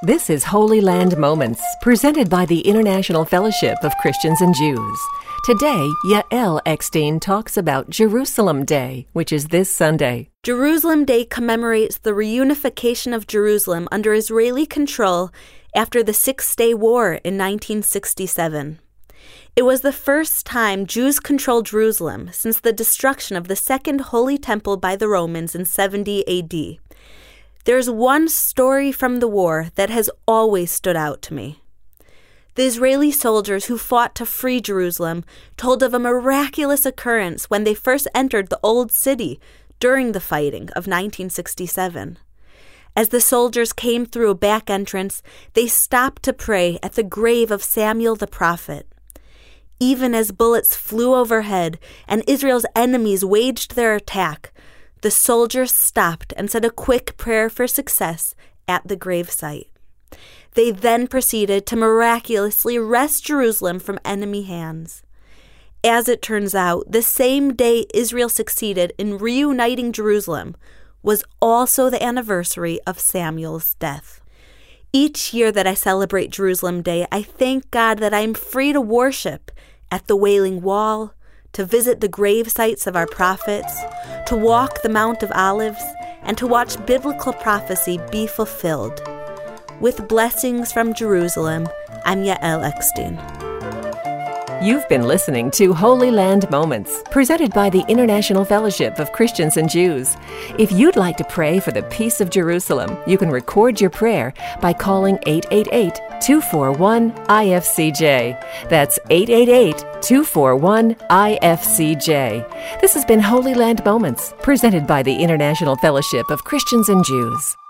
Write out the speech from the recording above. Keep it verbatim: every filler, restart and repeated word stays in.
This is Holy Land Moments, presented by the International Fellowship of Christians and Jews. Today, Yael Eckstein talks about Jerusalem Day, which is this Sunday. Jerusalem Day commemorates the reunification of Jerusalem under Israeli control after the Six-Day War in nineteen sixty-seven. It was the first time Jews controlled Jerusalem since the destruction of the Second Holy Temple by the Romans in seventy A D. There's one story from the war that has always stood out to me. The Israeli soldiers who fought to free Jerusalem told of a miraculous occurrence when they first entered the Old City during the fighting of nineteen sixty-seven. As the soldiers came through a back entrance, they stopped to pray at the grave of Samuel the prophet. Even as bullets flew overhead and Israel's enemies waged their attack, the soldiers stopped and said a quick prayer for success at the gravesite. They then proceeded to miraculously wrest Jerusalem from enemy hands. As it turns out, the same day Israel succeeded in reuniting Jerusalem was also the anniversary of Samuel's death. Each year that I celebrate Jerusalem Day, I thank God that I am free to worship at the Wailing Wall, to visit the grave sites of our prophets, to walk the Mount of Olives, and to watch biblical prophecy be fulfilled. With blessings from Jerusalem, I'm Yael Eckstein. You've been listening to Holy Land Moments, presented by the International Fellowship of Christians and Jews. If you'd like to pray for the peace of Jerusalem, you can record your prayer by calling eight eight eight, two four one, I F C J. That's eight eight eight, two four one, I F C J. This has been Holy Land Moments, presented by the International Fellowship of Christians and Jews.